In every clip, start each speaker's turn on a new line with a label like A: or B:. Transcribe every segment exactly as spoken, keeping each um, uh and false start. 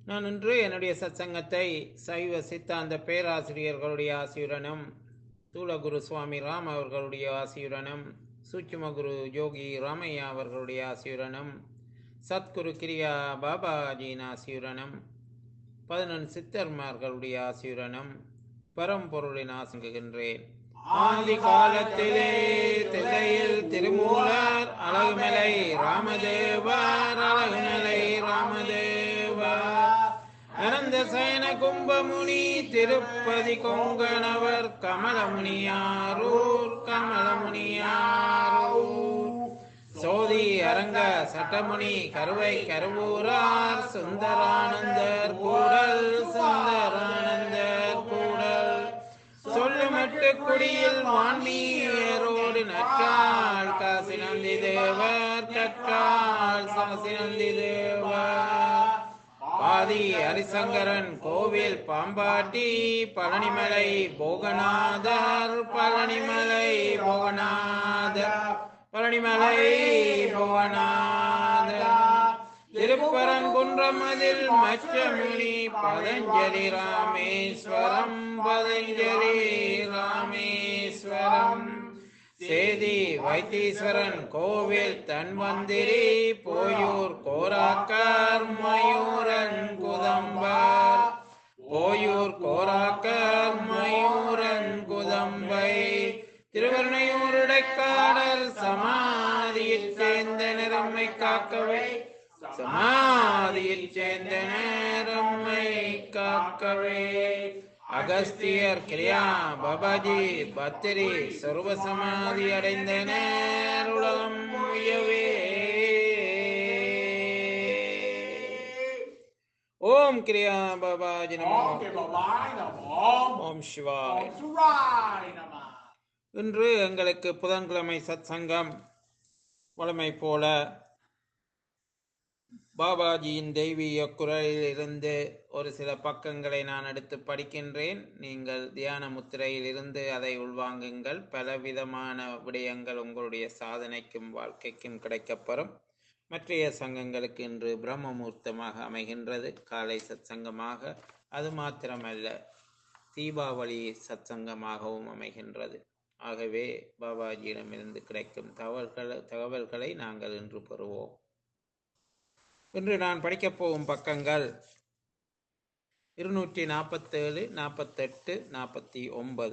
A: நான் இன்று என்னுடைய சத்சங்கத்தை சைவ சித்தாந்த பேராசிரியர்களுடைய ஆசியுடனும் தூலகுரு சுவாமி ராம் அவர்களுடைய ஆசியுடனும் சூட்சுமகுரு யோகி ராமையா அவர்களுடைய ஆசியுடனும் சத்குரு கிரியா பாபாஜியின் ஆசியுடனும் பதினொன்று சித்தர்மார்களுடைய ஆசியுடனும் பரம்பொருளின் ஆசங்குகின்றேன். ஆதி காலத்திலே தில்லையில் திருமூலர் அழகுமலை ராமதேவர் அழகுமலை ராமதேவர் அனந்த சயன கும்பமுனி திருப்பதி கொங்கணவர் கமலமுனியாரூர் கமலமுனியாரூர் சோதி அரங்க சட்டமுனி கருவை கருவூரார் சுந்தரானந்தர் கூடல் சுந்தரானந்தர் கூடல் சொல்லுமட்டு குடியில் வான்மீரோடு நற்றாள் காசி நந்தி தேவர் கற்றாள் சாசி நந்தி தேவர் பாதி ஹரிசங்கரன் கோவில் பாம்பாட்டி பழனிமலை போகநாதர் பழனிமலை போகநாதர் பழனிமலை போகநாதர் திருப்பரங்குன்றம் அதில் மச்சமுனி பதஞ்சலி ராமேஸ்வரம் பதஞ்சலி ராமேஸ்வரம் சேதி வைத்தீஸ்வரன் கோவில் தன்வந்திரி போயூர் கோராக்கர் மயூரன் குதம்பர் போயூர் கோராக்கர் மயூரன் குதம்பை திருவர்ணையூருடைக்காடல் சமாதியில் சேர்ந்த நிறம்மை காக்கவே சமாதியில் சேர்ந்த நேரம்மை காக்கவே அகஸ்தியர் கிரியா பாபாஜி பத்திரி சர்வ சமாதி அடைந்த நேருலகம் உயவே. ஓம் கிரியா பாபாஜி நமோ. ஓம் சிவாய. இன்று எங்களுக்கு புதன்கிழமை சத் சங்கம் வழமை போல பாபாஜியின் தெய்வீக குரலில் இருந்து ஒரு சில பக்கங்களை நான் எடுத்து படிக்கின்றேன். நீங்கள் தியான முத்திரையில் இருந்து அதை உள்வாங்குங்கள். பலவிதமான விடயங்கள் உங்களுடைய சாதனைக்கும் வாழ்க்கைக்கும் கிடைக்கப்பெறும். மற்றைய சங்கங்களுக்கு இன்று பிரம்மமுகூர்த்தமாக அமைகின்றது, காலை சத் சங்கமாக. அது மாத்திரமல்ல, தீபாவளி சத் சங்கமாகவும் அமைகின்றது. ஆகவே பாபாஜியிடமிருந்து கிடைக்கும் தகவல்களை தகவல்களை நாங்கள் இன்று பெறுவோம். இன்று நான் படிக்கப் போகும் பக்கங்கள் இருநூற்றி நாற்பத்தேழு, நாற்பத்தெட்டு, நாற்பத்தி ஒன்பது.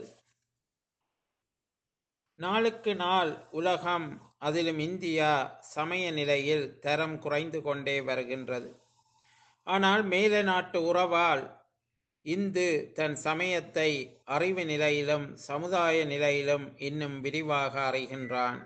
A: நாளுக்கு நாள் உலகம், அதிலும் இந்தியா, சமய நிலையில் தரம் குறைந்து கொண்டே வருகின்றது. ஆனால் மேல நாட்டு உறவால் இந்து தன் சமயத்தை அறிவு நிலையிலும் சமுதாய நிலையிலும் இன்னும் விரிவாக அறிகின்றான்.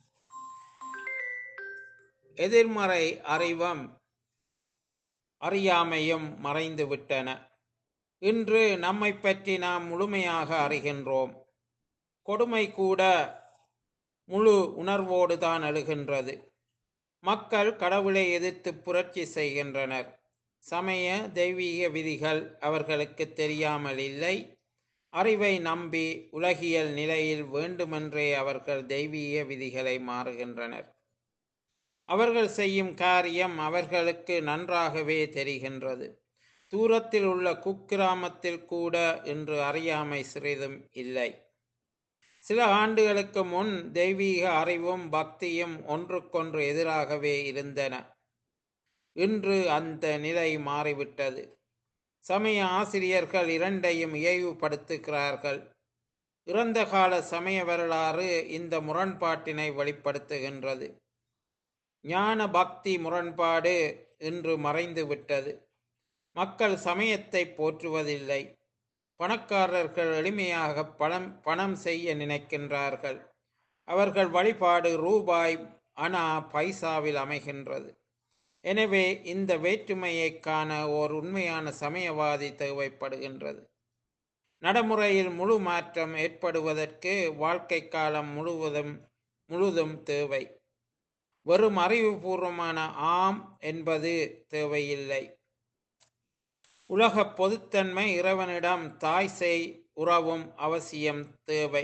A: எதிர்மறை அறிவும் அறியாமையும் மறைந்து விட்டன. இன்று நம்மை பற்றி நாம் முழுமையாக அறிகின்றோம். கொடுமை கூட முழு உணர்வோடு தான் அழுகின்றது. மக்கள் கடவுளை எதிர்த்து புரட்சி செய்கின்றனர். சமய தெய்வீக விதிகள் அவர்களுக்கு தெரியாமல் இல்லை. அறிவை நம்பி உலகியல் நிலையில் வேண்டுமென்றே அவர்கள் தெய்வீக விதிகளை மாறுகின்றனர். அவர்கள் செய்யும் காரியம் அவர்களுக்கு நன்றாகவே தெரிகின்றது. தூரத்தில் உள்ள குக்கிராமத்தில் கூட இன்று அறியாமை சிறிதும் இல்லை. சில ஆண்டுகளுக்கு முன் தெய்வீக அறிவும் பக்தியும் ஒன்றுக்கொன்று எதிராகவே இருந்தன. இன்று அந்த நிலை மாறிவிட்டது. சமய ஆசிரியர்கள் இரண்டையும் இயைவுபடுத்துகிறார்கள். இறந்த கால சமய வரலாறு இந்த முரண்பாட்டினை வெளிப்படுத்துகின்றது. ஞான பக்தி முரண்பாடு இன்று மறைந்து விட்டது. மக்கள் சமயத்தை போற்றுவதில்லை. பணக்காரர்கள் எளிமையாக பணம் பணம் செய்ய நினைக்கின்றார்கள். அவர்கள் வழிபாடு ரூபாய், அணா, பைசாவில் அமைகின்றது. எனவே இந்த வேற்றுமையை காண ஓர் உண்மையான சமயவாதி தேவைப்படுகின்றது. நடைமுறையில் முழு மாற்றம் ஏற்படுவதற்கு வாழ்க்கை காலம் முழுவதும் முழுதும் தேவை. வெறும் அறிவுபூர்வமான ஆம் என்பது தேவையில்லை. உலக பொதுத்தன்மை, இறைவனிடம் தாய் சேய் உறவும் அவசியம் தேவை.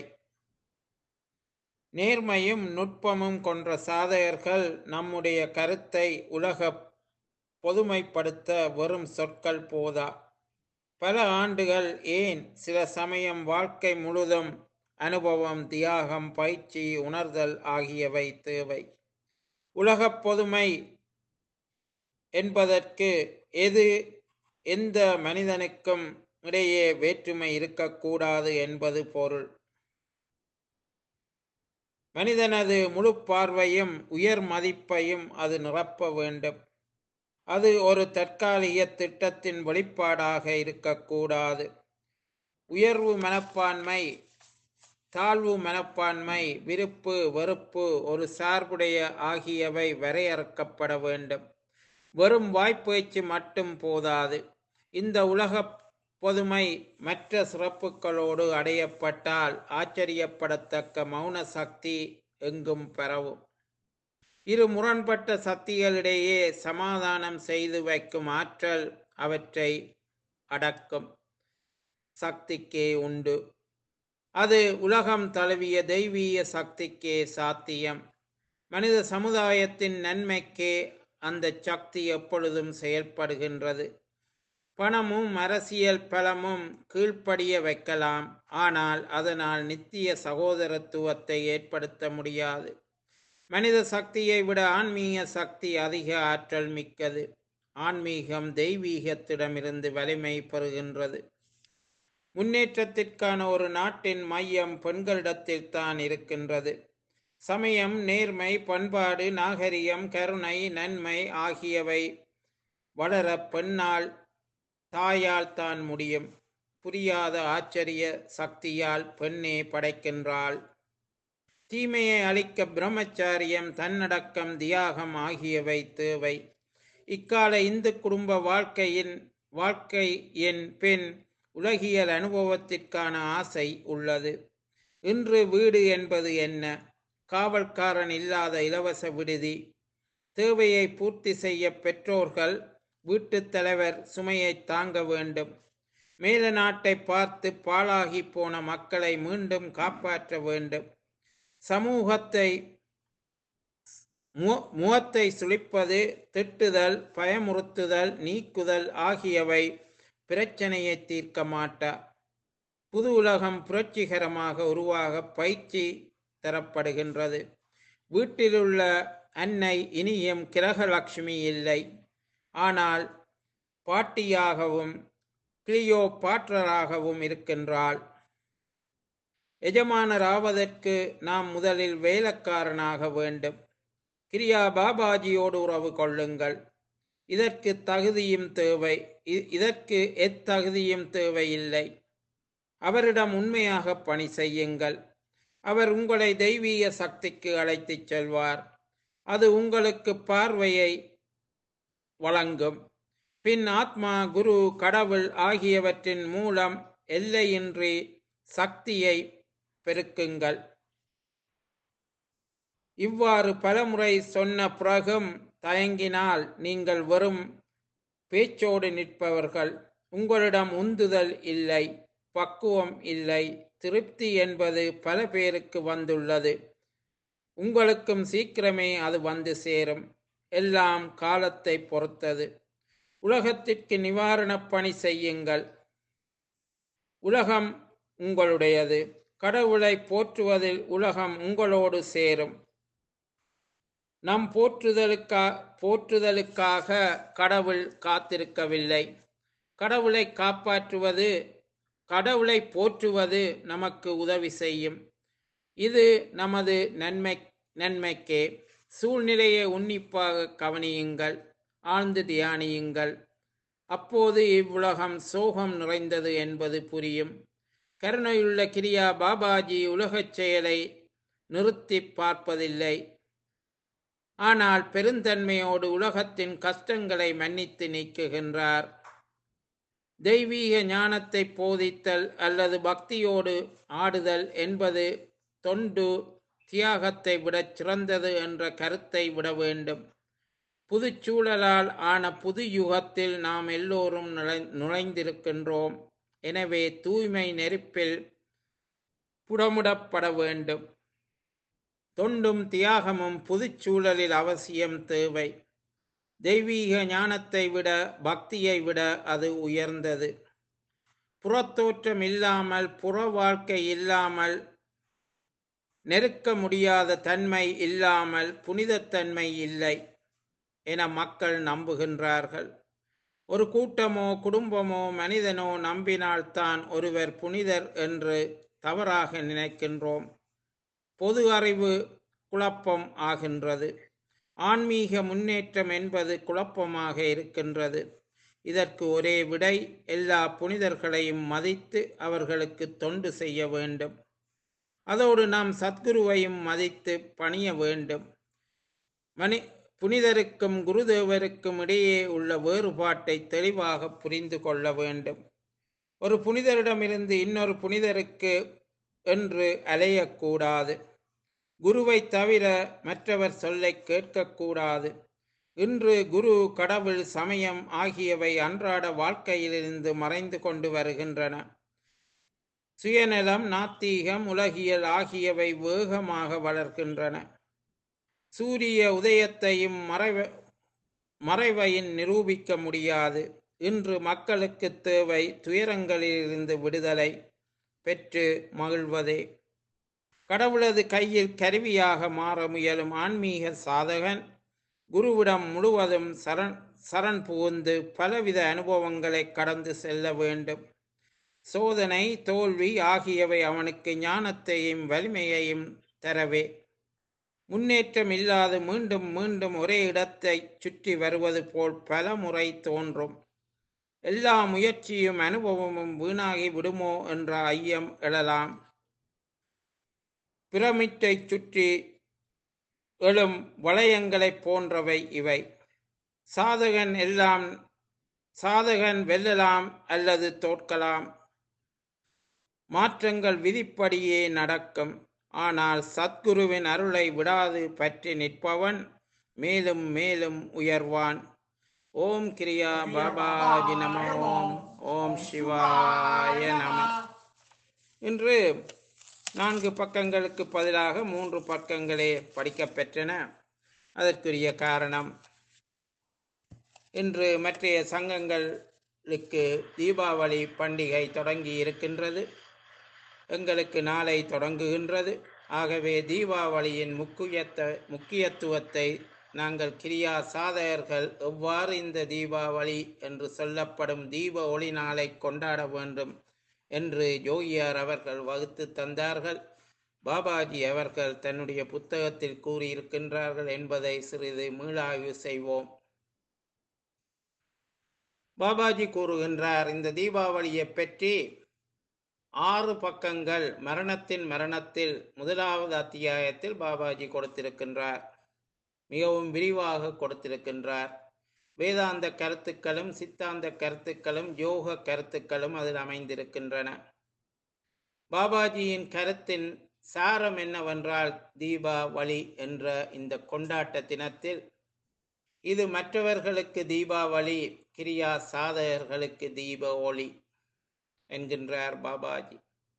A: நேர்மையும் நுட்பமும் கொன்ற சாதகர்கள் நம்முடைய கருத்தை உலக பொதுமைப்படுத்த வெறும் சொற்கள் போதா. பல ஆண்டுகள், ஏன் சில சமயம் வாழ்க்கை முழுதும் அனுபவம், தியாகம், பயிற்சி, உணர்தல் ஆகியவை தேவை. உலகப் பொதுமை என்பதற்கு எது எந்த மனிதனுக்கும் இடையே வேற்றுமை இருக்கக்கூடாது என்பது பொருள். மனிதனது முழு பார்வையும் உயர் மதிப்பையும் அது நிரப்ப வேண்டும். அது ஒரு தற்காலிக திட்டத்தின் வெளிப்பாடாக இருக்கக்கூடாது. உயர்வு மனப்பான்மை, தாழ்வு மனப்பான்மை, விருப்பு வெறுப்பு, ஒரு சார்புடைய ஆகியவை வரையறுக்கப்பட வேண்டும். வெறும் வாய்ப்பேச்சு மட்டும் போதாது. இந்த உலக பொதுமை மற்ற சிறப்புகளோடு அடையப்பட்டால் ஆச்சரியப்படத்தக்க மௌன சக்தி எங்கும் பரவும். இரு முரண்பட்ட சக்திகளிடையே சமாதானம் செய்து வைக்கும் ஆற்றல் அவற்றை அடக்கும் சக்திக்கே உண்டு. அது உலகம் தழுவிய தெய்வீக சக்திக்கே சாத்தியம். மனித சமுதாயத்தின் நன்மைக்கே அந்த சக்தி எப்பொழுதும் செயல்படுகின்றது. பணமும் அரசியல் பலமும் கீழ்ப்படிய வைக்கலாம், ஆனால் அதனால் நித்திய சகோதரத்துவத்தை ஏற்படுத்த முடியாது. மனித சக்தியை விட ஆன்மீக சக்தி அதிக ஆற்றல் மிக்கது. ஆன்மீகம் தெய்வீகத்திடமிருந்து வலிமை பெறுகின்றது. முன்னேற்றத்திற்கான ஒரு நாட்டின் மையம் பெண்களிடத்தில் தான் இருக்கின்றது. சமயம், நேர்மை, பண்பாடு, நாகரிகம், கருணை, நன்மை ஆகியவை வளர பெண்ணால், தாயால் தான் முடியும். புரியாத ஆச்சரிய சக்தியால் பெண்ணே படைக்கின்றாள். தீமையை அழிக்க பிரம்மச்சாரியம், தன்னடக்கம், தியாகம் ஆகியவை தேவை. இக்கால இந்து குடும்ப வாழ்க்கையின் வாழ்க்கையின் பின் உலகியல் அனுபவத்திற்கான ஆசை உள்ளது. இன்று வீடு என்பது என்ன? காவல்காரன் இல்லாத இலவச விடுதி. தேவையை பூர்த்தி செய்ய பெற்றோர்கள், வீட்டுத் தலைவர் சுமையை தாங்க வேண்டும். மேல நாட்டை பார்த்து பாழாகி போன மக்களை மீண்டும் காப்பாற்ற வேண்டும். சமூகத்தை முகத்தை சுளிப்பது, திட்டுதல், பயமுறுத்துதல், நீக்குதல் ஆகியவை பிரச்சனையை தீர்க்க மாட்டா. புது உலகம் புரட்சிகரமாக உருவாக பயிற்சி தரப்படுகின்றது. வீட்டிலுள்ள அன்னை இனியும் கிரகலட்சுமி இல்லை, ஆனால் பாட்டியாகவும் கிளியோ பாற்றராகவும் இருக்கின்றாள். எஜமானராவதற்கு நாம் முதலில் வேலைக்காரனாக வேண்டும். கிரியா பாபாஜியோடு உறவு கொள்ளுங்கள். இதற்கு தகுதியும் தேவை இதற்கு எத்தகுதியும் தேவையில்லை. அவரிடம் உண்மையாக பணி செய்யுங்கள். அவர் உங்களை தெய்வீக சக்திக்கு அழைத்துச் செல்வார். அது உங்களுக்கு பார்வையை வழங்கும். பின் ஆத்மா, குரு, கடவுள் ஆகியவற்றின் மூலம் எல்லையின்றி சக்தியை பெருக்குங்கள். இவ்வாறு பலமுறை சொன்ன பிறகும் தயங்கினால் நீங்கள் வெறும் பேச்சோடு நிற்பவர்கள். உங்களிடம் உந்துதல் இல்லை, பக்குவம் இல்லை. திருப்தி என்பது பல பேருக்கு வந்துள்ளது. உங்களுக்கும் சீக்கிரமே அது வந்து சேரும். எல்லாம் காலத்தை பொறுத்தது. உலகத்திற்கு நிவாரணப் பணி செய்யுங்கள். உலகம் உங்களுடையது. கடவுளை போற்றுவதில் உலகம் உங்களோடு சேரும். நம் போற்றுதலுக்கா போற்றுதலுக்காக கடவுள் காத்திருக்கவில்லை. கடவுளை காப்பாற்றுவது கடவுளை போற்றுவது நமக்கு உதவி செய்யும். இது நமது நன்மை நன்மைக்கே. சூழ்நிலையை உன்னிப்பாக கவனியுங்கள், ஆழ்ந்து தியானியுங்கள். அப்போது இவ்வுலகம் சோகம் நிறைந்தது என்பது புரியும். கருணையுள்ள கிரியா பாபாஜி உலகச் செயலை நிறுத்தி பார்ப்பதில்லை, ஆனால் பெருந்தன்மையோடு உலகத்தின் கஷ்டங்களை மன்னித்து நீக்குகின்றார். தெய்வீக ஞானத்தை போதித்தல் அல்லது பக்தியோடு ஆடுதல் என்பது தொண்டு தியாகத்தை விட சிறந்தது என்ற கருத்தை விட வேண்டும். புது சூழலால் ஆன புது யுகத்தில் நாம் எல்லோரும் நுழைந்திருக்கின்றோம். எனவே தூய்மை நெருப்பில் புடமுடப்பட வேண்டும். தொண்டும் தியாகமும் புது சூழலில் அவசியம் தேவை. தெய்வீக ஞானத்தை விட பக்தியை விட அது உயர்ந்தது. புறத்தோற்றம் இல்லாமல், புற வாழ்க்கை இல்லாமல், நெருக்க முடியாத தன்மை இல்லாமல் புனிதத்தன்மை இல்லை என மக்கள் நம்புகின்றார்கள். ஒரு கூட்டமோ குடும்பமோ மனிதனோ நம்பினால்தான் ஒருவர் புனிதர் என்று தவறாக நினைக்கின்றோம். பொது அறிவு குழப்பம் ஆகின்றது. ஆன்மீக முன்னேற்றம் என்பது குழப்பமாக இருக்கின்றது. இதற்கு ஒரே விடை, எல்லா புனிதர்களையும் மதித்து அவர்களுக்கு தொண்டு செய்ய வேண்டும். அதோடு நாம் சத்குருவையும் மதித்து பணிய வேண்டும். மனி புனிதருக்கும் குருதேவருக்கும் இடையே உள்ள வேறுபாட்டை தெளிவாக புரிந்து கொள்ள வேண்டும். ஒரு புனிதரிடமிருந்து இன்னொரு புனிதருக்கு என்று அலையக்கூடாது. குருவை தவிர மற்றவர் சொல்லை கேட்கக்கூடாது. இன்று குரு, கடவுள், சமயம் ஆகியவை அன்றாட வாழ்க்கையிலிருந்து மறைந்து கொண்டு வருகின்றன. சுயநலம், நாத்திகம், உலகியல் ஆகியவை வேகமாக வளர்கின்றன. சூரிய உதயத்தையும் மறைவ மறைவையும் நிரூபிக்க முடியாது. இன்று மக்களுக்கு தேவை துயரங்களிலிருந்து விடுதலை பெற்று மகிழ்வதே. கடவுளது கையில் கருவியாக மாற முயலும் ஆன்மீக சாதகன் குருவிடம் முழுவதும் சரண் சரண் புகுந்து பலவித அனுபவங்களை கடந்து செல்ல வேண்டும். சோதனை, தோல்வி ஆகியவை அவனுக்கு ஞானத்தையும் வலிமையையும் தரவே. முன்னேற்றம் இல்லாது மீண்டும் மீண்டும் ஒரே இடத்தை சுற்றி வருவது போல் பல முறை தோன்றும். எல்லா முயற்சியும் அனுபவமும் வீணாகி விடுமோ என்ற ஐயம் எழலாம். பிரமிட்டை சுற்றி எழும் வளையங்களைப் போன்றவை இவை. சாதகன் எல்லாம் சாதகன் வெல்லலாம் அல்லது தோற்கலாம். மாற்றங்கள் விதிப்படியே நடக்கும். ஆனால் சத்குருவின் அருளை விடாது பற்றி நிற்பவன் மேலும் மேலும் உயர்வான். ஓம் கிரியா பாபாஜி நம. ஓம் ஓம் சிவாய நம. இன்று நான்கு பக்கங்களுக்கு பதிலாக மூன்று பக்கங்களே படிக்கப்பெற்றன. அதற்குரிய காரணம், இன்று மற்றைய சங்கங்களுக்கு தீபாவளி பண்டிகை தொடங்கி இருக்கின்றது. எங்களுக்கு நாளை தொடங்குகின்றது. ஆகவே தீபாவளியின் முக்கியத்த முக்கியத்துவத்தை நாங்கள் கிரியா சாதகர்கள் எவ்வாறு இந்த தீபாவளி என்று சொல்லப்படும் தீப ஒளி நாளை கொண்டாட வேண்டும் என்று யோகியார் அவர்கள் வகுத்து தந்தார்கள். பாபாஜி அவர்கள் தன்னுடைய புத்தகத்தில் கூறியிருக்கின்றார்கள் என்பதை சிறிது மீளாய்வு செய்வோம். பாபாஜி கூறுகின்றார், இந்த தீபாவளியை பற்றி ஆறு பக்கங்கள் மரணத்தின் மரணத்தில் முதலாவது அத்தியாயத்தில் பாபாஜி கொடுத்திருக்கின்றார். மிகவும் விரிவாக கொடுத்திருக்கின்றார். வேதாந்த கருத்துக்களும் சித்தாந்த கருத்துக்களும் யோக கருத்துக்களும் அதில் அமைந்திருக்கின்றன. பாபாஜியின் கருத்தின் சாரம் என்னவென்றால், தீபாவளி என்ற இந்த கொண்டாட்ட தினத்தில் இது மற்றவர்களுக்கு தீபாவளி, கிரியா சாதகர்களுக்கு தீப ஒளி என்கின்றார் பாபாஜி.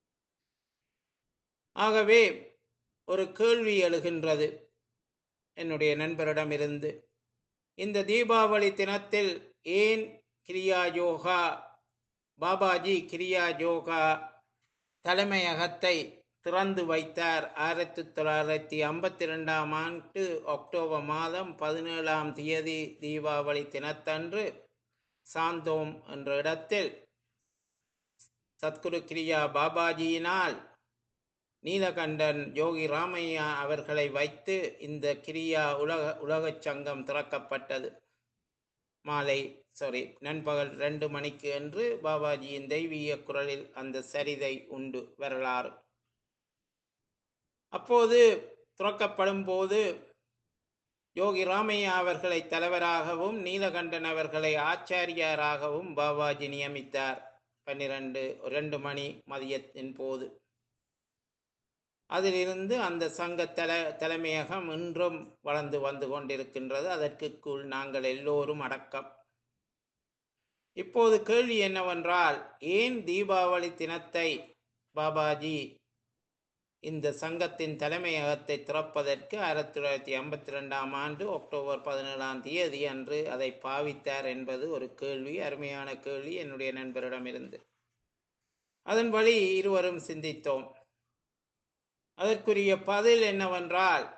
A: ஆகவே ஒரு கேள்வி எழுகின்றது என்னுடைய நண்பரிடமிருந்து, இந்த தீபாவளி தினத்தில் ஏன் கிரியா யோகா, பாபாஜி கிரியா யோகா தலைமையகத்தை திறந்து வைத்தார். ஆயிரத்தி தொள்ளாயிரத்தி ஐம்பத்தி ரெண்டாம் ஆண்டு அக்டோபர் மாதம் பதினேழாம் தேதி தீபாவளி தினத்தன்று சாந்தோம் என்ற இடத்தில் சத்குரு கிரியா பாபாஜியினால் நீலகண்டன் யோகி ராமையா அவர்களை வைத்து இந்த கிரியா உலக உலகச் சங்கம் திறக்கப்பட்டது. மாலை சாரி நண்பகல் ரெண்டு மணிக்கு என்று பாபாஜியின் தெய்வீக குரலில் அந்த சரிதை உண்டு வரலாறு. அப்போது துறக்கப்படும் போது யோகி ராமையா அவர்களை தலைவராகவும் நீலகண்டன் அவர்களை ஆச்சாரியாராகவும் பாபாஜி நியமித்தார். பன்னிரண்டு ரெண்டு மணி மதியத்தின் போது அதிலிருந்து அந்த சங்க தலை தலைமையகம் இன்றும் வளர்ந்து வந்து கொண்டிருக்கின்றது. அதற்குள் நாங்கள் எல்லோரும் அடக்கம். இப்போது கேள்வி என்னவென்றால், ஏன் தீபாவளி தினத்தை பாபாஜி இந்த சங்கத்தின் தலைமையகத்தை திறப்பதற்கு ஆயிரத்தி தொள்ளாயிரத்தி ஐம்பத்தி ரெண்டாம் ஆண்டு அக்டோபர் பதினேழாம் தேதி அன்று அதை பாவித்தார் என்பது ஒரு கேள்வி, அருமையான கேள்வி என்னுடைய நண்பரிடமிருந்து. அதன் வழி இருவரும் சிந்தித்தோம். அதற்குரிய பதில் என்னவென்றால்,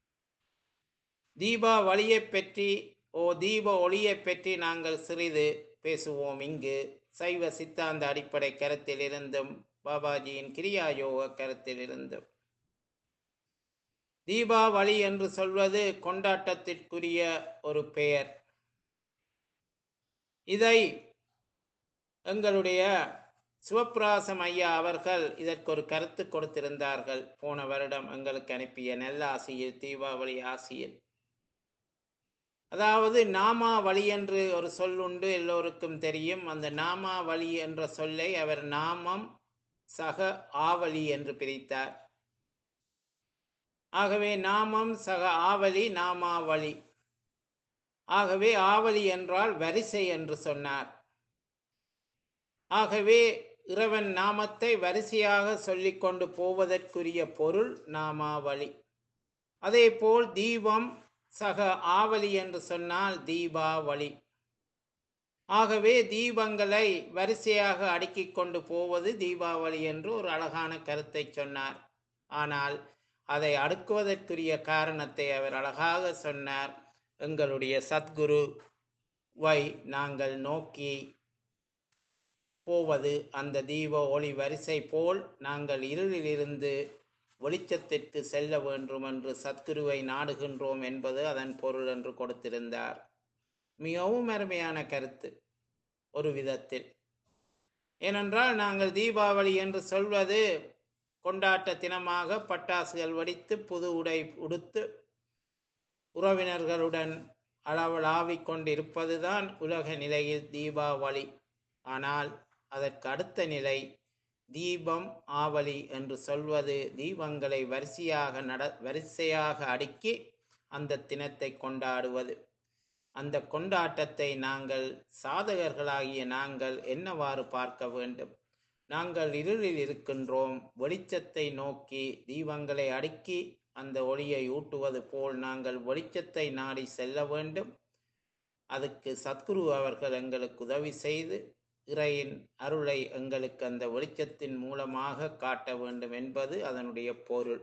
A: தீபாவளியை பற்றி ஓ தீப ஒளியை பற்றி நாங்கள் சிறிது பேசுவோம். இங்கு சைவ சித்தாந்த அடிப்படை கருத்தில் இருந்தும் பாபாஜியின் கிரியா யோக கருத்தில் இருந்தும் தீபாவளி என்று சொல்வது கொண்டாட்டத்திற்குரிய ஒரு பெயர். இதை எங்களுடைய சிவப்பிராசம் ஐயா அவர்கள் இதற்கு ஒரு கருத்து கொடுத்திருந்தார்கள் போன வருடம் எங்களுக்கு அனுப்பிய நல்ல ஆசியில், தீபாவளி ஆசியில். அதாவது நாமாவளி என்று ஒரு சொல் உண்டு, எல்லோருக்கும் தெரியும். அந்த நாமாவளி என்ற சொல்லை அவர் நாமம் சக ஆவலி என்று பிரித்தார். ஆகவே நாமம் சக ஆவலி நாமாவளி. ஆகவே ஆவலி என்றால் வரிசை என்று சொன்னார். ஆகவே இறைவன் நாமத்தை வரிசையாக சொல்லிக் கொண்டு போவதற்குரிய பொருள் நாமாவளி. அதே போல் தீபம் சக ஆவலி என்று சொன்னால் தீபாவளி. ஆகவே தீபங்களை வரிசையாக அடுக்கிக் கொண்டு போவது தீபாவளி என்று ஒரு அழகான கருத்தை சொன்னார். ஆனால் அதை அடுக்குவதற்குரிய காரணத்தை அவர் அழகாக சொன்னார். எங்களுடைய சத்குருவை நாங்கள் நோக்கி போவது அந்த தீப ஒளி வரிசை போல் நாங்கள் இருளிலிருந்து வெளிச்சத்திற்கு செல்ல வேண்டும் என்று சத்குருவை நாடுகின்றோம் என்பது அதன் பொருள் என்று கொடுத்திருந்தார். மிகவும் அருமையான கருத்து ஒரு விதத்தில். ஏனென்றால் நாங்கள் தீபாவளி என்று சொல்வது கொண்டாட்ட தினமாக பட்டாசுகள் வெடித்து புது உடை உடுத்து உறவினர்களுடன் அளவலாவிக் கொண்டிருப்பதுதான் உலக நிலையில் தீபாவளி. ஆனால் அதற்கு அடுத்த நிலை தீபம் ஆவலி என்று சொல்வது தீபங்களை வரிசையாக நட வரிசையாக அடுக்கி அந்த தினத்தை கொண்டாடுவது. அந்த கொண்டாட்டத்தை நாங்கள் சாதகர்களாகிய நாங்கள் என்னவாறு பார்க்க வேண்டும்? நாங்கள் இருளில் இருக்கின்றோம், வெளிச்சத்தை நோக்கி தீபங்களை அடுக்கி அந்த ஒளியை ஊட்டுவது போல் நாங்கள் வெளிச்சத்தை நாடி செல்ல வேண்டும். அதுக்கு சத்குரு அவர்கள் எங்களுக்கு உதவி செய்து இறையின் அருளை எங்களுக்கு அந்த வெளிச்சத்தின் மூலமாக காட்ட வேண்டும் என்பது அதனுடைய பொருள்.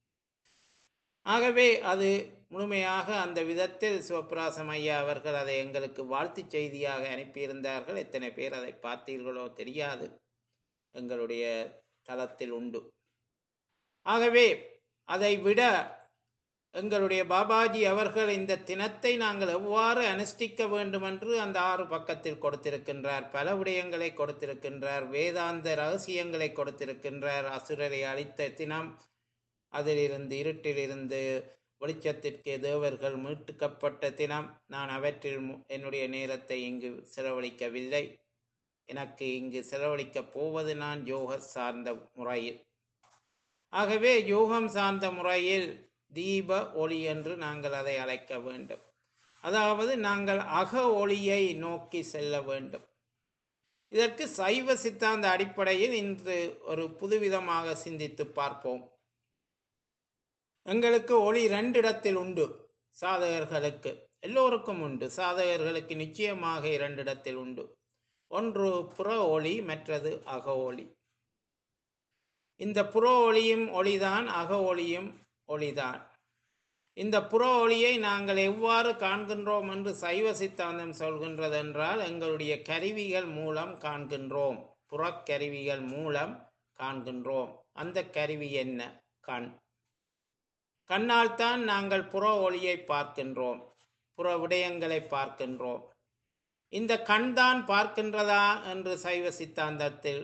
A: ஆகவே அது முழுமையாக அந்த விதத்தில் சிவப்பிராசம் ஐயா அவர்கள் அதை எங்களுக்கு வாழ்த்து செய்தியாக அனுப்பியிருந்தார்கள். எத்தனை பேர் அதை பார்த்தீர்களோ தெரியாது, எங்களுடைய தளத்தில் உண்டு. ஆகவே அதை விட எங்களுடைய பாபாஜி அவர்கள் இந்த தினத்தை நாங்கள் எவ்வாறு அனுஷ்டிக்க வேண்டும் என்று அந்த ஆறு பக்கத்தில் கொடுத்திருக்கின்றார். பல விடயங்களை கொடுத்திருக்கின்றார், வேதாந்த ரகசியங்களை கொடுத்திருக்கின்றார். அசுரரை அழித்த தினம், அதிலிருந்து இருட்டிலிருந்து வெளிச்சத்திற்கு தேவர்கள் மீட்டுக்கப்பட்ட தினம். நான் அவற்றில் என்னுடைய நேரத்தை இங்கு செலவழிக்கவில்லை. எனக்கு இங்கு செலவழிக்கப் போவது நான் யோக சார்ந்த முறையில். ஆகவே யோகம் சார்ந்த முறையில் தீப ஒளி என்று நாங்கள் அதை அழைக்க வேண்டும். அதாவது நாங்கள் அக ஒளியை நோக்கி செல்ல வேண்டும். இதற்கு சைவ சித்தாந்த அடிப்படையில் இன்று ஒரு புதுவிதமாக சிந்தித்து பார்ப்போம். எங்களுக்கு ஒளி ரெண்டு இடத்தில் உண்டு. சாதகர்களுக்கு எல்லோருக்கும் உண்டு, சாதகர்களுக்கு நிச்சயமாக இரண்டு இடத்தில் உண்டு. ஒன்று புற ஒளி, மற்றது அக ஒளி. இந்த புற ஒளியும் ஒளிதான், அக ஒளியும் ஒளிதான். இந்த புற ஒளியை நாங்கள் எவ்வாறு காண்கின்றோம் என்று சைவ சித்தாந்தம் சொல்கின்றது என்றால், எங்களுடைய கருவிகள் மூலம் காண்கின்றோம். புறக்கருவிகள் மூலம் காண்கின்றோம். அந்த கருவி என்ன? கண். கண்ணால் தான் நாங்கள் புற ஒளியை பார்க்கின்றோம், புற விடயங்களை பார்க்கின்றோம். இந்த கண் தான் பார்க்கின்றதா என்று சைவ சித்தாந்தத்தில்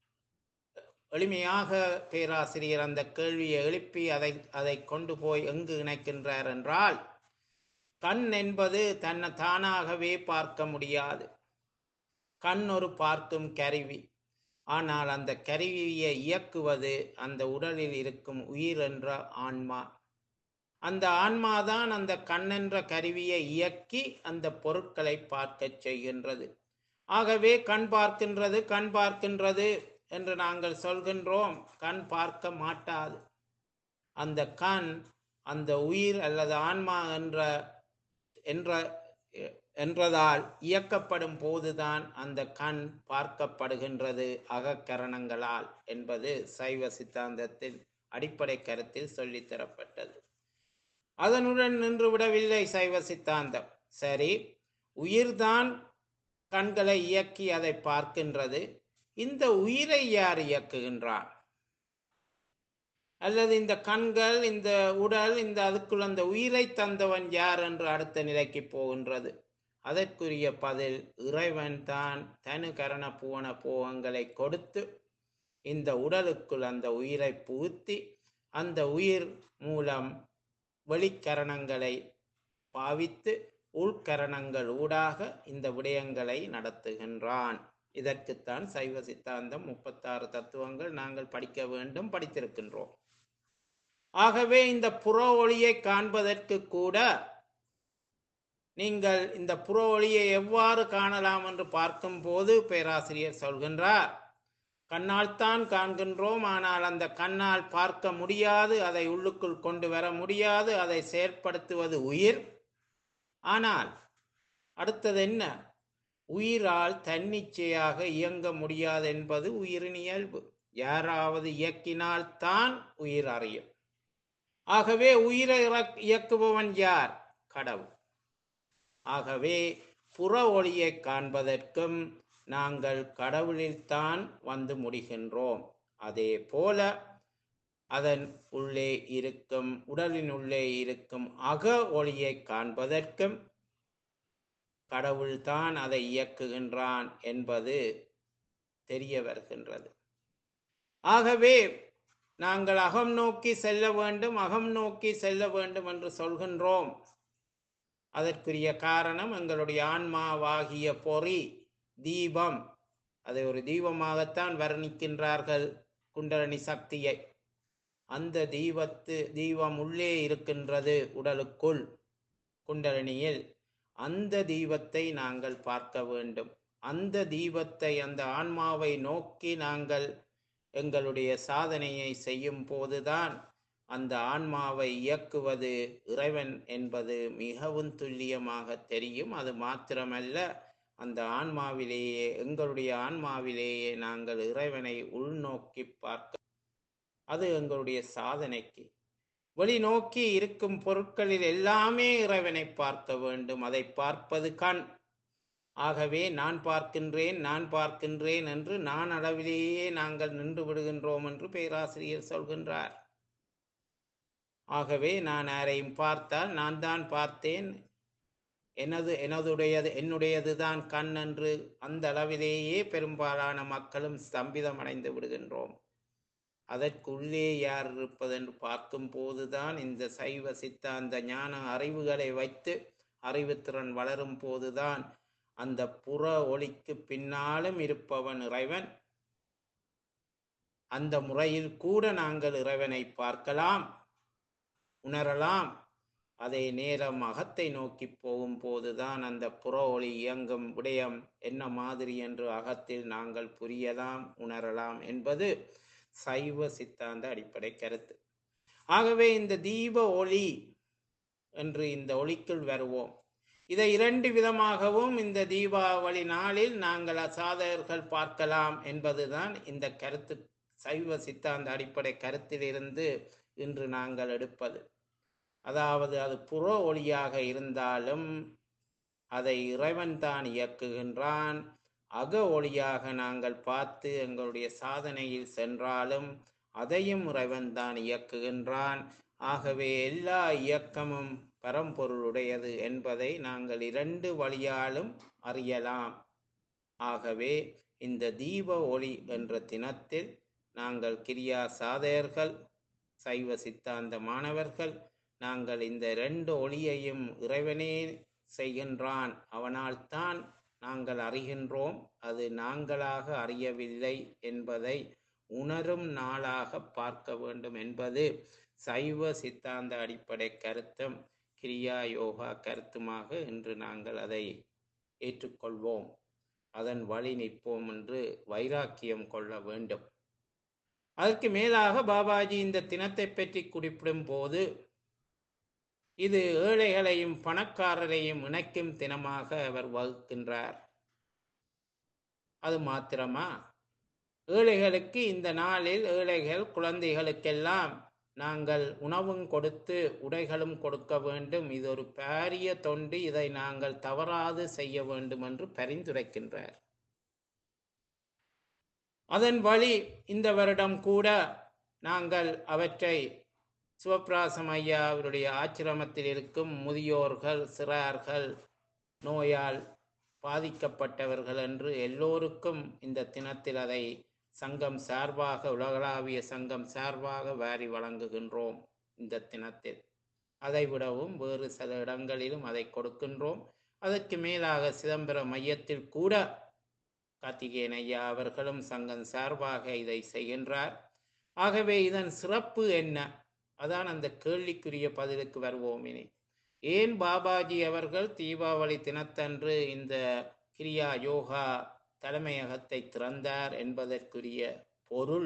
A: எளிமையாக பேராசிரியர் அந்த கேள்வியை எழுப்பி அதை அதை கொண்டு போய் எங்கு இணைக்கின்றார் என்றால், கண் என்பது தன்னை தானாகவே பார்க்க முடியாது. கண் ஒரு பார்க்கும் கருவி. ஆனால் அந்த கருவியை இயக்குவது அந்த உடலில் இருக்கும் உயிர் என்ற ஆன்மா. அந்த ஆன்மாதான் அந்த கண் என்ற கருவியை இயக்கி அந்த பொருட்களை பார்க்க செய்கின்றது. ஆகவே கண் பார்க்கின்றது, கண் பார்க்கின்றது என்று நாங்கள் சொல்கின்றோம். கண் பார்க்க மாட்டாது. அந்த கண் அந்த உயிர் அல்லது ஆன்மா என்ற என்ற என்றதால் இயக்கப்படும் போதுதான் அந்த கண் பார்க்கப்படுகின்றது அகக்கரணங்களால் என்பது சைவ சித்தாந்தத்தின் அடிப்படை கருத்தில் சொல்லித்தரப்பட்டது. அதனுடன் நின்று விடவில்லை சைவ சித்தாந்தம். சரி, உயிர்தான் கண்களை இயக்கி அதை பார்க்கின்றது. இந்த உயிரை யார் இயக்குகின்றான்? அல்லது இந்த கண்கள், இந்த உடல், இந்த அதுக்குள் அந்த உயிரை தந்தவன் யார் என்று அடுத்த நிலைக்கு போகின்றது. அதற்குரிய பதில் இறைவன் தான் தனு கரண புவன போகங்களை கொடுத்து இந்த உடலுக்குள் அந்த உயிரை புகுத்தி அந்த உயிர் மூலம் வெளிக்கரணங்களை பாவித்து உள்கரணங்கள் ஊடாக இந்த விடயங்களை நடத்துகின்றான். இதற்குத்தான் சைவ சித்தாந்தம் முப்பத்தாறு தத்துவங்கள் நாங்கள் படிக்க வேண்டும், படித்திருக்கின்றோம். ஆகவே இந்த புற ஒளியை காண்பதற்கு கூட நீங்கள் இந்த புற ஒளியை எவ்வாறு காணலாம் என்று பார்க்கும் போது பேராசிரியர் சொல்கின்றார், கண்ணால் தான் காண்கின்றோம், ஆனால் அந்த கண்ணால் பார்க்க முடியாது, அதை உள்ளுக்குள் கொண்டு வர முடியாது, அதை செயற்படுத்துவது உயிர். ஆனால் அடுத்தது என்ன? உயிரால் தன்னிச்சையாக இயங்க முடியாது என்பது உயிரின் இயல்பு. யாராவது இயக்கினால்தான் உயிர் அறியும். ஆகவே உயிரை இயக்குபவன் யார்? கடவுள். ஆகவே புற ஒளியை காண்பதற்கும் நாங்கள் கடவுளில்தான் வந்து முடிகின்றோம். அதே போல அதன் உள்ளே இருக்கும், உடலின் உள்ளே இருக்கும் அக ஒளியை காண்பதற்கும் கடவுள்தான் அதை இயக்குகின்றான் என்பது தெரிய வருகின்றது. ஆகவே நாங்கள் அகம் நோக்கி செல்ல வேண்டும், அகம் நோக்கி செல்ல வேண்டும் என்று சொல்கின்றோம். அதற்குரிய காரணம் எங்களுடைய ஆன்மாவாகிய பொறி தீபம், அதை ஒரு தீபமாகத்தான் வர்ணிக்கின்றார்கள் குண்டலினி சக்தியை. அந்த தீபத்து தீபம் உள்ளே இருக்கின்றது உடலுக்குள் குண்டலினியில். அந்த தீபத்தை நாங்கள் பார்க்க வேண்டும். அந்த தீபத்தை, அந்த ஆன்மாவை நோக்கி நாங்கள் எங்களுடைய சாதனையை செய்யும் போதுதான் அந்த ஆன்மாவை இயக்குவது இறைவன் என்பது மிகவும் துல்லியமாக தெரியும். அது மாத்திரமல்ல, அந்த ஆன்மாவிலேயே, எங்களுடைய ஆன்மாவிலேயே நாங்கள் இறைவனை உள்நோக்கி பார்க்க, அது எங்களுடைய சாதனைக்கு. வெளிநோக்கி இருக்கும் பொருட்களில் எல்லாமே இறைவனை பார்க்க வேண்டும். அதை பார்ப்பது கண். ஆகவே நான் பார்க்கின்றேன், நான் பார்க்கின்றேன் என்று நான் அளவிலேயே நாங்கள் நின்று விடுகின்றோம் என்று பேராசிரியர் சொல்கின்றார். ஆகவே நான் யாரையும் பார்த்தால் நான் தான் பார்த்தேன், எனது எனதுடையது என்னுடையதுதான் கண் என்று அந்த அளவிலேயே பெரும்பாலான மக்களும் ஸ்தம்பிதம் அடைந்து விடுகின்றோம். அதற்குள்ளே யார் இருப்பதென்று பார்க்கும் போதுதான் இந்த சைவ சித்தாந்த ஞான அறிவுகளை வைத்து அறிவுத்திறன் வளரும் போதுதான் அந்த புற ஒளிக்கு பின்னாலும் இருப்பவன் இறைவன். அந்த முறையில் கூட நாங்கள் இறைவனை பார்க்கலாம், உணரலாம். அதே நேரம் அகத்தை நோக்கி போகும் போதுதான் அந்த புற ஒளி இயங்கும் விடயம் என்ன மாதிரி என்று அகத்தில் நாங்கள் புரியலாம், உணரலாம் என்பது சைவ சித்தாந்த அடிப்படை கருத்து. ஆகவே இந்த தீப ஒளி என்று இந்த ஒளிக்குள் வருவோம். இதை இரண்டு விதமாகவும் இந்த தீபாவளி நாளில் நாங்கள் சாதகர்கள் பார்க்கலாம் என்பதுதான் இந்த கருத்து, சைவ சித்தாந்த அடிப்படை கருத்திலிருந்து இன்று நாங்கள் எடுப்பது. அதாவது அது புற ஒளியாக இருந்தாலும் அதை இறைவன் தான் இயக்குகின்றான். அக ஒளியாக நாங்கள் பார்த்து எங்களுடைய சாதனையில் சென்றாலும் அதையும் இறைவன் தான் இயக்குகின்றான். ஆகவே எல்லா இயக்கமும் பரம்பொருளுடையது என்பதை நாங்கள் இரண்டு வழியாலும் அறியலாம். ஆகவே இந்த தீப ஒளி என்ற தினத்தில் நாங்கள் கிரியா சாதகர்கள், சைவ சித்தாந்த மாணவர்கள், நாங்கள் இந்த இரண்டு ஒளியையும் இறைவனே செய்கின்றான், அவனால் தான் நாங்கள் அறிகின்றோம், அது நாங்களாக அறியவில்லை என்பதை உணரும் நாளாக பார்க்க வேண்டும் என்பது சைவ சித்தாந்த அடிப்படை கருத்தும் கிரியா யோகா கருத்துமாக இன்று நாங்கள் அதை ஏற்றுக்கொள்வோம். அதன் வழி நிற்போம் என்று வைராக்கியம் கொள்ள வேண்டும். அதற்கு மேலாக பாபாஜி இந்த தினத்தை பற்றி குறிப்பிடும் போது இது ஏழைகளையும் பணக்காரரையும் இணைக்கும் தினமாக அவர் வகுக்கின்றார். அது மாத்திரமா, ஏழைகளுக்கு இந்த நாளில் ஏழைகள் குழந்தைகளுக்கெல்லாம் நாங்கள் உணவும் கொடுத்து உடைகளும் கொடுக்க வேண்டும். இது ஒரு பாரிய தொண்டு, இதை நாங்கள் தவறாது செய்ய வேண்டும் என்று பரிந்துரைக்கின்றார். அதன் வழி இந்த வருடம் கூட நாங்கள் அவற்றை சிவபிராசம் ஐயா அவருடைய ஆச்சிரமத்தில் இருக்கும் முதியோர்கள், சிறார்கள், நோயால் பாதிக்கப்பட்டவர்கள் என்று எல்லோருக்கும் இந்த தினத்தில் அதை சங்கம் சார்பாக, உலகளாவிய சங்கம் சார்பாக வாரி வழங்குகின்றோம். இந்த தினத்தில் அதை விடவும் வேறு சில இடங்களிலும் அதை கொடுக்கின்றோம். அதற்கு மேலாக சிதம்பரம் மையத்தில் கூட கார்த்திகேயன் ஐயா அவர்களும் சங்கம் சார்பாக இதை செய்கின்றார். ஆகவே இதன் சிறப்பு என்ன? அதான் அந்த கேள்விக்குரிய பதிலுக்கு வருவோம். இனி ஏன் பாபாஜி அவர்கள் தீபாவளி தினத்தன்று இந்த கிரியா யோகா தலைமையகத்தை திறந்தார் என்பதற்குரிய பொருள்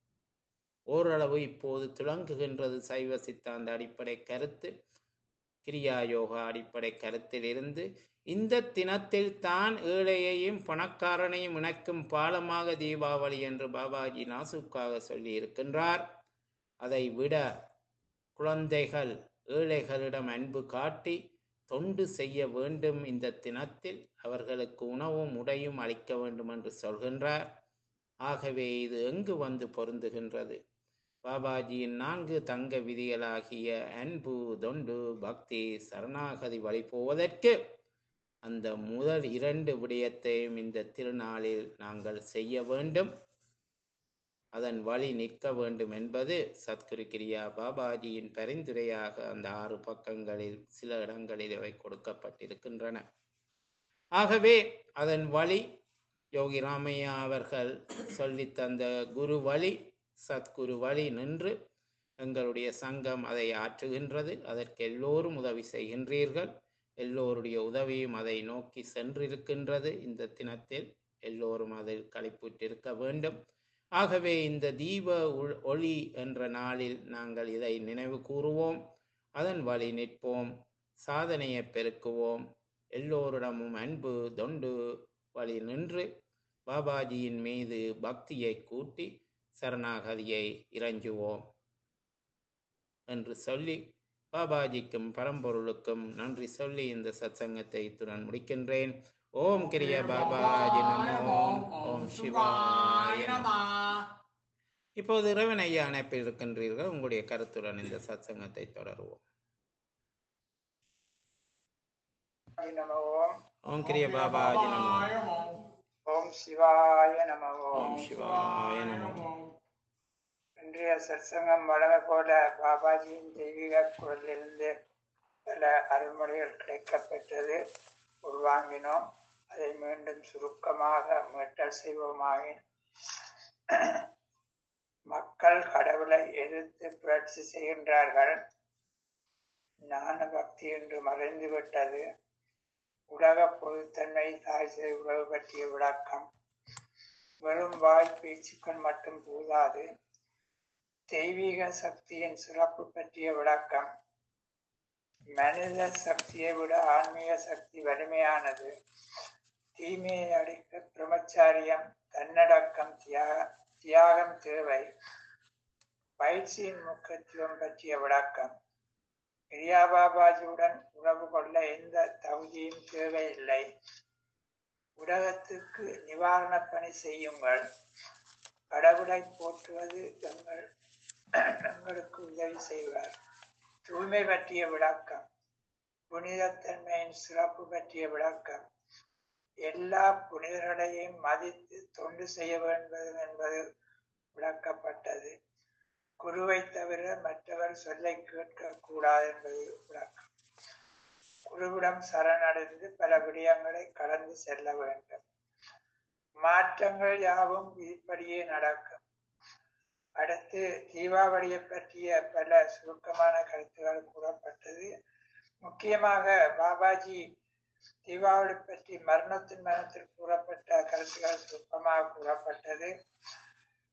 A: ஓரளவு இப்போது துளங்குகின்றது. சைவ சித்தாந்த அடிப்படை கருத்து, கிரியா யோகா அடிப்படை கருத்தில் இருந்து இந்த தினத்தில் தான் ஏழையையும் பணக்காரனையும் இணைக்கும் பாலமாக தீபாவளி என்று பாபாஜி நாசுக்காக சொல்லி இருக்கின்றார். அதை விட குழந்தைகள் ஏழைகளிடம் அன்பு காட்டி தொண்டு செய்ய வேண்டும். இந்த தினத்தில் அவர்களுக்கு உணவும் உடையும் அளிக்க வேண்டும் என்று சொல்கின்றார். ஆகவே இது எங்கு வந்து பொருந்துகின்றது? பாபாஜியின் நான்கு தங்க விதிகளாகிய அன்பு, தொண்டு, பக்தி, சரணாகதி வழி போவதற்கு அந்த முதல் இரண்டு விடயத்தையும் இந்த திருநாளில் நாங்கள் செய்ய வேண்டும், அதன் வழி நிற்க வேண்டும் என்பது சத்குரு கிரியா பாபாஜியின் பரிந்துரையாக அந்த ஆறு பக்கங்களில் சில இடங்களில் இவை கொடுக்கப்பட்டிருக்கின்றன. ஆகவே அதன் வழி யோகி ராமையா அவர்கள் சொல்லி தந்த குரு வழி, சத்குரு வழி நின்று எங்களுடைய சங்கம் அதை ஆற்றுகின்றது. அதற்கு எல்லோரும் உதவி செய்கின்றீர்கள். எல்லோருடைய உதவியும் அதை நோக்கி சென்றிருக்கின்றது. இந்த தினத்தில் எல்லோரும் அதில் களிப்புற்றிருக்க வேண்டும். ஆகவே இந்த தீப ஒளி என்ற நாளில் நாங்கள் இதை நினைவு கூறுவோம், அதன் வழி நிற்போம், சாதனையை பெருக்குவோம், எல்லோரிடமும் அன்பு தொண்டு வழி நின்று பாபாஜியின் மீது பக்தியை கூட்டி சரணாகதியை இறைஞ்சுவோம் என்று சொல்லி பாபாஜிக்கும் பரம்பொருளுக்கும் நன்றி சொல்லி இந்த சத்சங்கத்தை இத்துடன் முடிக்கின்றேன். ஓம் கிரிய பாபாஜி நமோ. ஓம் சிவாய நமோ. இப்போது இறைவன் ஐயா அணைப்பில் இருக்கின்றீர்கள். உங்களுடைய கருத்துடன் இந்த சத்சங்கத்தை தொடருவோம். ஓம் கிரிய பாபாஜி நமோ.
B: ஓம் சிவாய நமோ.
A: ஓம் சிவாய நமோ.
B: இன்றைய சத்சங்கம் வழங்க போல பாபாஜியின் தெய்வீக குரலிலிருந்து பல அருள்மொழிகள் கிடைக்கப்பெற்றது, உள்வாங்கினோம். அதை மீண்டும் சுருக்கமாக மீட்டல் செய்வோமாக. மக்கள் கடவுளை எதிர்த்து புரட்சி செய்கின்றார்கள். ஞான பக்தி என்று மறைந்துவிட்டது. உலக பொதுத்தன்மை, தாய் சேய் உறவு பற்றிய விளக்கம். வெறும் வாய் பேச்சுக்கள் மட்டும் போதாது. தெய்வீக சக்தியின் சிறப்பு பற்றிய விளக்கம். மனித சக்தியை விட ஆன்மீக சக்தி வலிமையானது. தீமையை அடிக்க பிரம்மச்சாரியம், தன்னடக்கம், தியாக தியாகம் தேவை. பயிற்சியின் முக்கியத்துவம் பற்றிய விளக்கம். கிரியா பாபாஜியுடன் உறவு கொள்ள எந்த தகுதியும் தேவையில்லை. உலகத்துக்கு நிவாரண பணி செய்யுங்கள். கடவுளை போற்றுவது எங்கள் எங்களுக்கு உதவி செய்வார். தூய்மை பற்றிய விளக்கம். புனிதத்தன்மையின் சிறப்பு பற்றிய விளக்கம். எல்லா புனிதர்களையும் மதித்து தொண்டு செய்ய வேண்டும் என்பது விளக்கப்பட்டது. குருவை தவிர மற்றவர் சொல்லை கேட்க கூடாது என்பது விளக்கம். குருவிடம் சரணடைந்து பல விடயங்களை கடந்து செல்ல வேண்டும். மாற்றங்கள் யாவும் விதிப்படியே நடக்கும். அடுத்து தீபாவளியை பற்றிய பல சுருக்கமான கருத்துக்கள் கூறப்பட்டது. முக்கியமாக பாபாஜி தீபாவளி பற்றி மரணத்தின் மரணத்தில் கூறப்பட்ட கருத்துக்கள் சுருக்கமாக கூறப்பட்டது.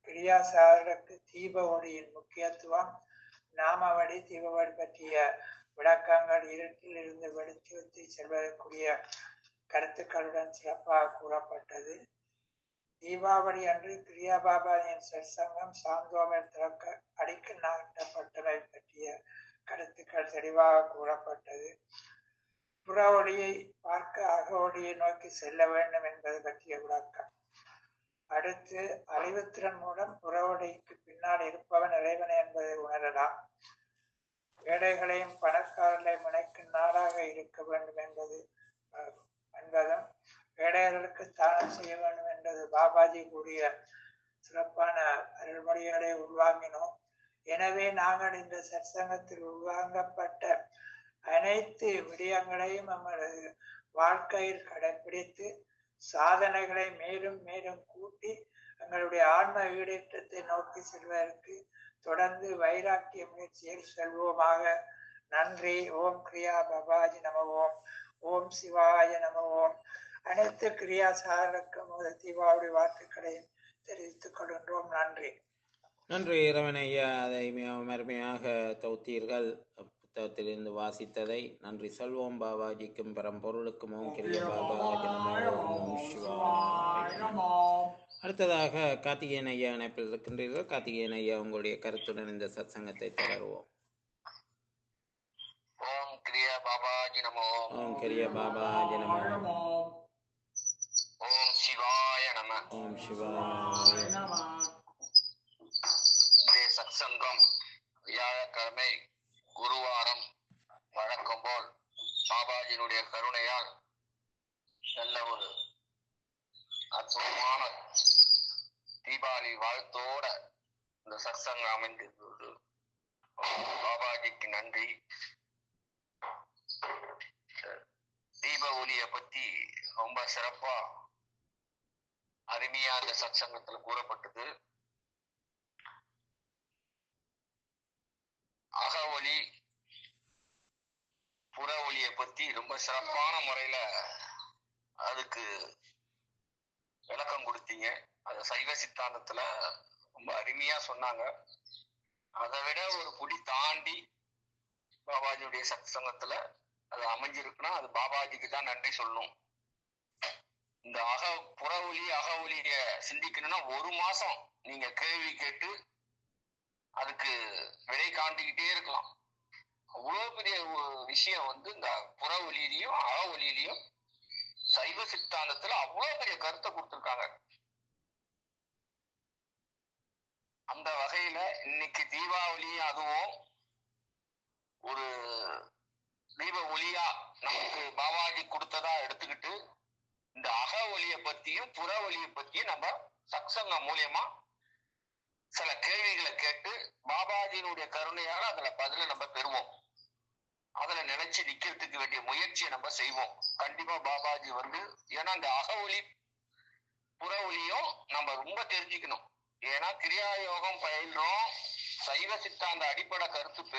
B: கிரியாசாரருக்கு தீப ஒளியின் முக்கியத்துவம், நாமவழி தீபவழி பற்றிய விளக்கங்கள், இருட்டில் இருந்து வெளிச்சத்தை செல்வதற்குரிய கருத்துக்களுடன் சிறப்பாக கூறப்பட்டது. தீபாவளி அன்று கிரியா பாபாவின் சற்சங்கம் சாந்தோமில் திறக்க அடிக்கல் நாட்டப்பட்டதை பற்றிய கருத்துக்கள் தெளிவாக கூறப்பட்டது. புற ஒளியை பார்க்க அக ஒளியை நோக்கி செல்ல வேண்டும் என்பது பற்றிய விளக்கம். அடுத்து, அறிவுத்திறன் மூலம் புற ஒளிக்கு பின்னால் இருப்பவன் இறைவன் என்பதை உணரலாம். ஏழைகளையும் பணக்காரர்களையும் இணைக்கும் நாடாக இருக்க வேண்டும் என்பது என்பதும், ஏழைகளுக்கு தானம் செய்ய வேண்டும் என்பது பாபாஜி கூறிய சிறப்பான அருள்மொழிகளை உள்வாங்கினோம். எனவே நாங்கள் இந்த சற்சங்கத்தில் உள்வாங்கப்பட்ட அனைத்து விடயங்களையும் நமது வாழ்க்கையில் கடைபிடித்து சாதனைகளை மேலும் மேலும் கூட்டி எங்களுடைய ஆன்ம ஈடேற்றத்தை நோக்கி செல்வதற்கு தொடர்ந்து வைராக்கிய முயற்சியில் செல்வோமாக. நன்றி. ஓம் கிரியா பாபாஜி நம ஓம். ஓம் சிவாய நம ஓம். அனைத்து கிரியா சாரருக்கும் ஒரு தீபாவளி வாழ்த்துக்களையும் தெரிவித்துக் கொள்கின்றோம். நன்றி.
A: நன்றி இரவனையா, அதை மிகவும் அருமையாக தொகுத்தீர்கள். புத்தகத்திலிருந்து வாசித்ததை நன்றி சொல்வோம். பாபாஜிக்கும் பரம்பொருளுக்கும் ஓம் கிரிய பாபாஜி நமோ ஓம் சிவாய நமோ. அடுத்ததாக கார்த்திகேயன் ஐயா இணைப்பில் இருக்கின்றீர்கள். கார்த்திகேயன் ஐயா, உங்களுடைய கருத்துடன் இந்த சத்சங்கத்தை தொடருவோம்.
C: ஓம் கிரிய பாபாஜி நமோ.
A: ஓம் கிரிய பாபாஜி நமோ.
C: ஓம் சிவாய நம.
A: ஓம் சிவாய நம.
C: இந்த சத்சங்கம் வியாழக்கிழமை குருவாரம் வழக்கம் போல் பாபாஜியினுடைய கருணையால் நல்ல ஒரு அற்புதமான தீபாவளி வாழ்த்தோட இந்த சத்சங்கம் அமைந்திருக்கிறது. பாபாஜிக்கு நன்றி. தீப ஒளிய பத்தி ரொம்ப சிறப்பா அருமையா இந்த சத்சங்கத்துல கூறப்பட்டது. அக ஒளி புற ஒளியை பத்தி ரொம்ப சிறப்பான முறையில அதுக்கு விளக்கம் கொடுத்தீங்க. அது சைவ சித்தாந்தத்துல ரொம்ப அருமையா சொன்னாங்க. அதை விட ஒரு புடி தாண்டி பாபாஜியுடைய சத்சங்கத்துல அது அமைஞ்சிருக்குன்னா அது பாபாஜிக்கு தான் நன்றி சொல்லணும். இந்த அக புற ஒளி அக ஒளிய சிந்திக்கணும்னா ஒரு மாசம் நீங்க கேள்வி கேட்டு அதுக்கு விடை காண்டிக்கிட்டே இருக்கலாம். அவ்வளவு பெரிய விஷயம் வந்து இந்த புற ஒளியிலையும் அக ஒளியிலையும் சைவ சித்தாந்தத்துல அவ்வளவு பெரிய கருத்தை கொடுத்திருக்காங்க. அந்த வகையில இன்னைக்கு தீபாவளி அதுவும் ஒரு தீப ஒளியா நமக்கு பாபாஜி கொடுத்ததா எடுத்துக்கிட்டு இந்த அக ஒளிய பத்தியும் புற ஒளியை பத்தியும் நம்ம சத்சங்கம் மூலியமா சில கேள்விகளை கேட்டு பாபாஜியினுடைய கருணையால அதுல பதில நம்ம பெறுவோம். அதுல நினைச்சு நிக்கிறதுக்கு வேண்டிய முயற்சியை நம்ம செய்வோம். கண்டிப்பா பாபாஜி வந்து, ஏன்னா இந்த அக ஒளி புற ஒளியும் நம்ம ரொம்ப தெரிஞ்சுக்கணும். ஏன்னா கிரியா யோகம் பயின்றோம், சைவ சித்தாந்த அடிப்படை கருத்து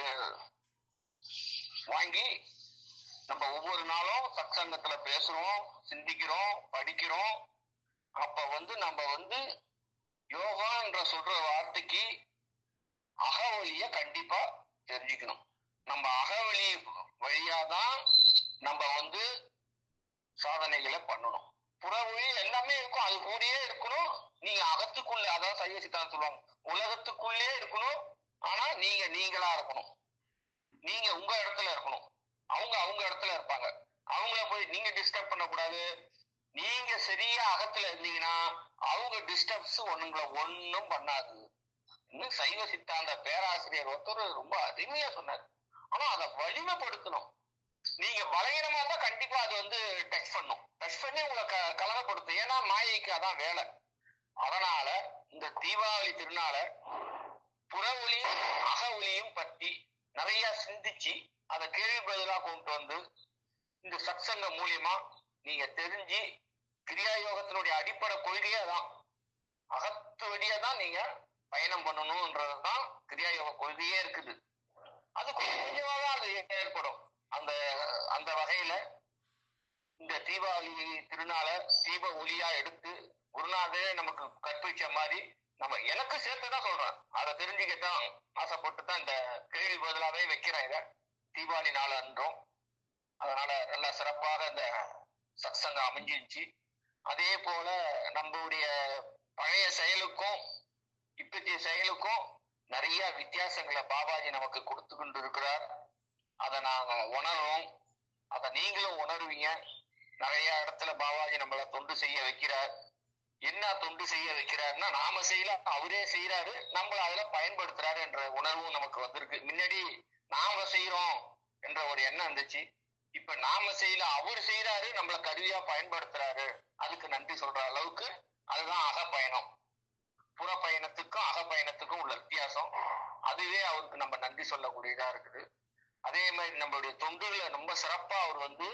C: வாங்கி நம்ம ஒவ்வொரு நாளும் சத்சங்கத்துல பேசுறோம், சிந்திக்கிறோம், படிக்கிறோம். அப்ப வந்து நம்ம வந்து யோகா என்ற சொல்ற வார்த்தைக்கு அகவழிய கண்டிப்பா தெரிஞ்சுக்கணும். நம்ம அகவழி வழியாதான் நம்ம வந்து சாதனைகளை பண்ணணும். புறவழி எல்லாமே இருக்கும், அது கூடயே இருக்கணும். நீங்க அகத்துக்குள்ள, அதாவது சைவ சித்தாந்தம் சொல்லுவாங்க, உலகத்துக்குள்ளே இருக்கணும். ஆனா நீங்க நீங்களா இருக்கணும். நீங்க உங்க இடத்துல இருக்கணும், அவங்க அவங்க இடத்துல இருப்பாங்க. அவங்கள போய் நீங்க டிஸ்டர்ப் பண்ணக்கூடாது. நீங்க சரியா அகத்துல இருந்தீங்கன்னா அவங்க டிஸ்டர்ப்ஸ் ஒண்ணுங்களை ஒன்னும் பண்ணாது. இன்னும் சைவ சித்தாந்த பேராசிரியர் ஒருத்தர் ரொம்ப அருமையா சொன்னார். ஆனா அதை வலிமைப்படுத்தணும். நீங்க பலகீனமா இருந்தா கண்டிப்பா அது வந்து டச் பண்ணும், டச் பண்ணி உங்களை க கலவைப்படுத்தும். ஏன்னா மாயைக்கு அதான் வேலை. அதனால இந்த தீபாவளி திருநாள புற ஒளியும் அக ஒளியும் பற்றி நிறைய சிந்திச்சு அதை கேள்வி பதிலா கொண்டு வந்து இந்த சத்சங்கம் மூலியமா நீங்க தெரிஞ்சு, கிரியா யோகத்தினுடைய அடிப்படை கொள்கையே தான், அகத்து வழியா தான் நீங்க பயணம் பண்ணணும்ன்றதுதான் கிரியா யோக கொள்கையே இருக்குது. அது கொஞ்சமா தான் அது ஏற்படும். அந்த அந்த வகையில இந்த தீபாவளி திருநாள தீப ஒளியா எடுத்து குருநாதரே நமக்கு கற்பிச்ச மாதிரி நம்ம எனக்கு சேர்த்துதான் சொல்றேன், அதை தெரிஞ்சுக்கத்தான் ஆசைப்பட்டு தான் இந்த கேள்வி பதிலாவே வைக்கிறேன். இதை தீபாவளி நாள் அன்றும் அதனால நல்லா சிறப்பாக இந்த சத்சங்கம் அமைஞ்சிருச்சு. அதே போல நம்மளுடைய பழைய செயலுக்கும் இப்பத்திய செயலுக்கும் நிறைய வித்தியாசங்களை பாபாஜி நமக்கு கொடுத்து கொண்டு இருக்கிறார். அதை நாங்க உணர்றோம், அதை நீங்களும் உணர்வீங்க. நிறைய இடத்துல பாபாஜி நம்மள தொண்டு செய்ய வைக்கிறார். என்ன தொண்டு செய்ய வைக்கிறாருன்னா, நாம செய்யல அவரே செய்யறாரு, நம்மள அதுல பயன்படுத்துறாரு என்ற உணர்வும் நமக்கு வந்திருக்கு. முன்னாடி நாம செய்யறோம் என்ற ஒரு எண்ணம் இருந்துச்சு, இப்ப நாம செய்யல அவர் செய்யறாரு, நம்மள கருவியா பயன்படுத்துறாரு, அதுக்கு நன்றி சொல்ற அளவுக்கு அதுதான் அகப்பயணம். புற பயணத்துக்கும் அகப்பயணத்துக்கும் உள்ள வித்தியாசம். அதுவே அவருக்கு நம்ம நன்றி சொல்லக்கூடியதா இருக்குது. அதே மாதிரி நம்மளுடைய தொண்டுகளை ரொம்ப சிறப்பா அவர் வந்து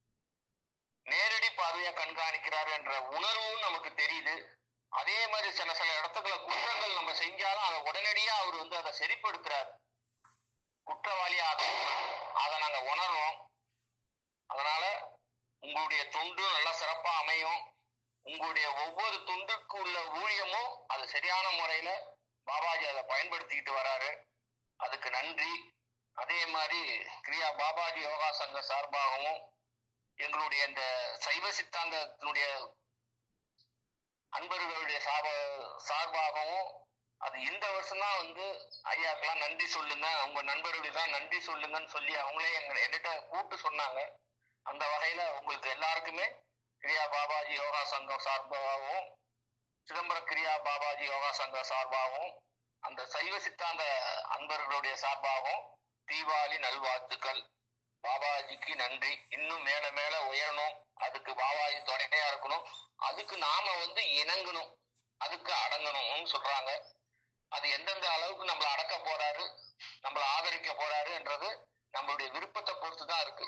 C: நேரடி பார்வையா கண்காணிக்கிறார் என்ற உணர்வும் நமக்கு தெரியுது. அதே மாதிரி சில சில இடத்துக்குள்ள குற்றங்கள் நம்ம செஞ்சாலும் அதை உடனடியா அவர் வந்து அதை சரிப்படுத்துறாரு, குற்றவாளியாக அதை நாங்க உணர்றோம். அதனால உங்களுடைய தொண்டு நல்லா சிறப்பா அமையும். உங்களுடைய ஒவ்வொரு தொண்டுக்கு உள்ள ஊழியமும் அது சரியான முறையில பாபாஜி அதை பயன்படுத்திக்கிட்டு வராரு, அதுக்கு நன்றி. அதே மாதிரி கிரியா பாபாஜி யோகா சங்க சார்பாகவும் எங்களுடைய இந்த சைவ சித்தாந்தத்தினுடைய அன்பர்களுடைய சார்ப சார்பாகவும் அது இந்த வருஷம் தான் வந்து ஐயாக்கெல்லாம் நன்றி சொல்லுங்க, அவங்க நண்பர்களுக்கு தான் நன்றி சொல்லுங்கன்னு சொல்லி அவங்களே எங்க என்கிட்ட கூப்பிட்டு சொன்னாங்க. அந்த வகையில உங்களுக்கு எல்லாருக்குமே கிரியா பாபாஜி யோகா சங்கம் சார்பாகவும் சிதம்பரம் கிரியா பாபாஜி யோகா சங்க சார்பாகவும் அந்த சைவ சித்தாந்த அன்பர்களுடைய சார்பாகவும் தீபாவளி நல்வாழ்த்துக்கள். பாபாஜிக்கு நன்றி. இன்னும் மேல மேல உயரணும், அதுக்கு பாபாஜி துணையா இருக்கணும், அதுக்கு நாம வந்து இணங்கணும், அதுக்கு அடங்கணும்னு சொல்றாங்க. அது எந்தெந்த அளவுக்கு நம்மளை அடக்க போறாரு, நம்மளை ஆதரிக்க போறாரு என்றது நம்மளுடைய விருப்பத்தை பொறுத்துதான் இருக்கு.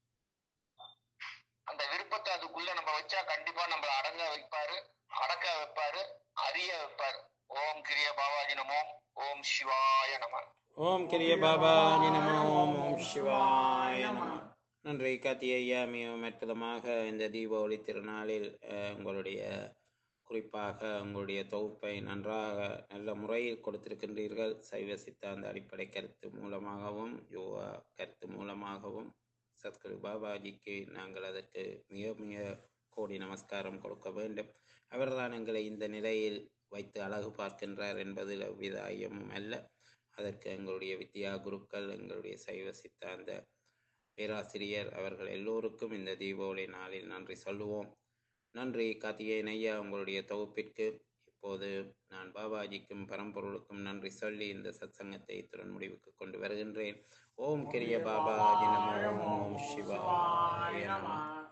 C: அந்த விருப்பத்தை அதுக்குள்ள நம்ம வச்சா கண்டிப்பா நம்மளை அடங்க வைப்பாரு, அடக்க வைப்பாரு, அறிய வைப்பாரு. ஓம் கிரிய பாபாஜி நமோ, ஓம் சிவாய நம.
A: ஓம் கிரிய பாபாஜி நமோ, ஓம் சிவாய நம. நன்றி கார்த்தி ஐயா, மிகவும் அற்புதமாக இந்த தீபாவளி திருநாளில் அஹ், உங்களுடைய குறிப்பாக உங்களுடைய தொகுப்பை நன்றாக நல்ல முறையில் கொடுத்திருக்கின்றீர்கள். சைவ சித்தாந்த அடிப்படை கருத்து மூலமாகவும் யோகா கருத்து மூலமாகவும் சத்குரு பாபாஜிக்கு நாங்கள் அதற்கு மிக மிக கோடி நமஸ்காரம் கொடுக்க வேண்டும். அவர்தான் எங்களை இந்த நிலையில் வைத்து அழகு பார்க்கின்றார் என்பதில் எவ்வித ஐயமும் அல்ல. அதற்கு எங்களுடைய வித்யா குருக்கள், எங்களுடைய சைவ சித்தாந்த பேராசிரியர் அவர்கள் எல்லோருக்கும் இந்த தீபாவளி நாளில் நன்றி சொல்லுவோம். நன்றி கார்த்திகேயன் ஐயா, உங்களுடைய தொகுப்பிற்கு. இப்போது நான் பாபாஜிக்கும் பரம்பொருளுக்கும் நன்றி சொல்லி இந்த சத்சங்கத்தை இத்துடன் முடிவுக்கு கொண்டு வருகின்றேன். ஓம் கிரிய பாபாஜி நமோ, ஓம் சிவாய நம.